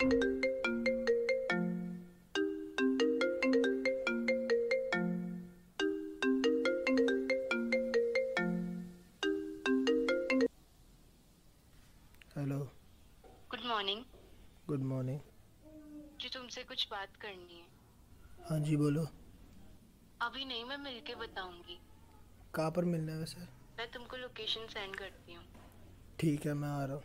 Hello. Good morning. Good morning. जी तुमसे कुछ बात करनी है। हाँ जी बोलो। अभी नहीं, मैं मिलके बताऊंगी। कहाँ पर मिलना है वैसे? मैं तुमको लोकेशन सेंड करती हूँ। ठीक है, मैं आ रहा हूँ।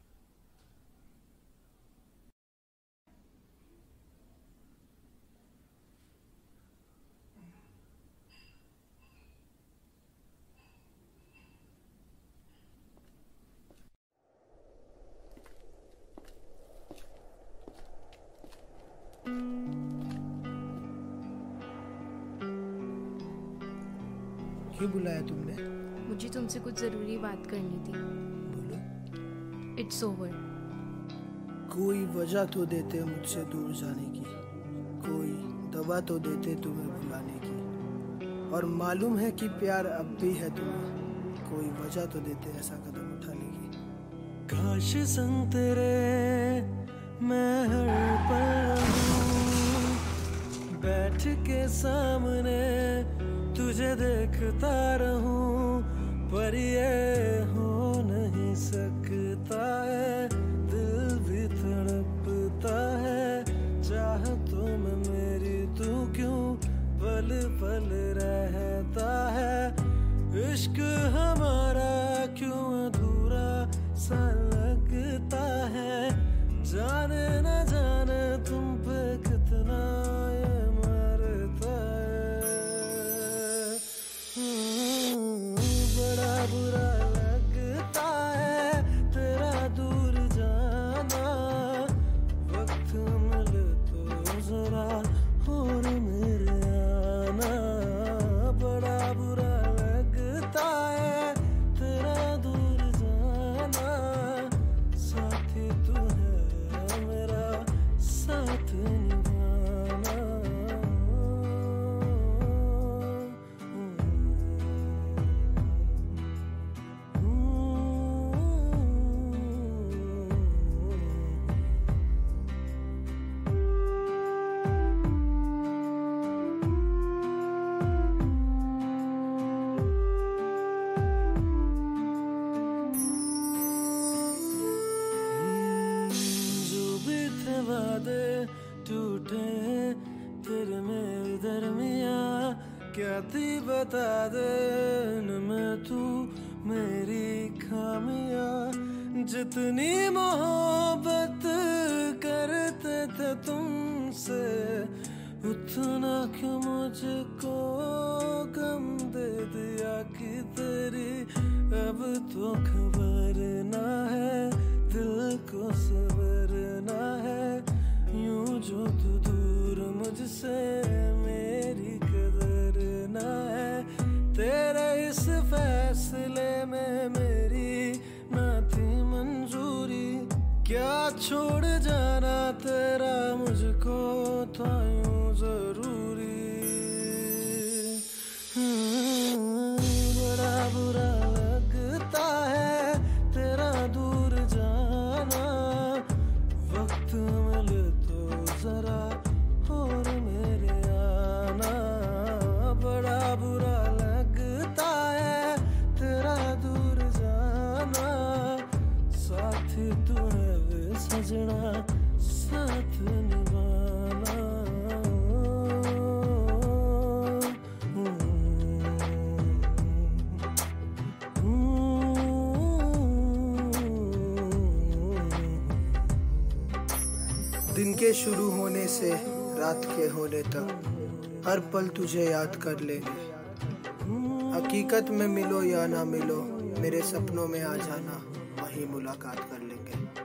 क्यों बुलाया तुमने? मुझे तुमसे कुछ ज़रूरी बात करनी थी। बोलो। It's over. कोई वजह तो देते मुझसे दूर जाने की, कोई दवा तो देते तुम्हें भुलाने की। और मालूम है कि प्यार अब भी है तुम्हें, कोई वजह तो देते ऐसा कदम उठाने की। काश संग तेरे मैं हर पल रहूं, बैठ के सामने तुझे देखता रहूं, पर ये हो नहीं सकता है, दिल भी तड़पता है, चाहतों में मेरी तू क्यों पल पल रहता है, इश्क हमारा क्यों अधूरा सा लगता है, जाने न जाने तुम पे कितना ये मरता है। बड़ा बुरा लगता है तेरा दूर जाना, वक्त मिले तो जरा और मेरे आना, बड़ा बुरा लगता है तेरा दूर जाना, साथी तू है मेरा साथ निभाना। जो भी थे वादे टूटे तेरे मेरे दरमिया, क्या थी बता दे इनमें तू मेरी खामिया, जितनी मोहब्बत करते थे तुमसे, उतना क्यों मुझको गम दे दिया कि तेरी अब तो खबर ना है, दिल को सबर ना है, यूं जो तू दूर मुझसे मेरी कदर ना है, तेरे इस फैसले में मेरी ना थी मंजूरी, क्या छोड़ जाना तेरा मुझको था यूं जरूरी। बड़ा बुरा लगता है तेरा दूर जाना, वक्त मिले तो जरा और मेरे आना, बड़ा बुरा लगता है तेरा दूर जाना, साथी तू है वे सजना साथ निभाना। दिन के शुरू होने से रात के होने तक हर पल तुझे याद कर लेंगे, हकीकत में मिलो या ना मिलो मेरे सपनों में आ जाना, वहीं मुलाकात कर लेंगे।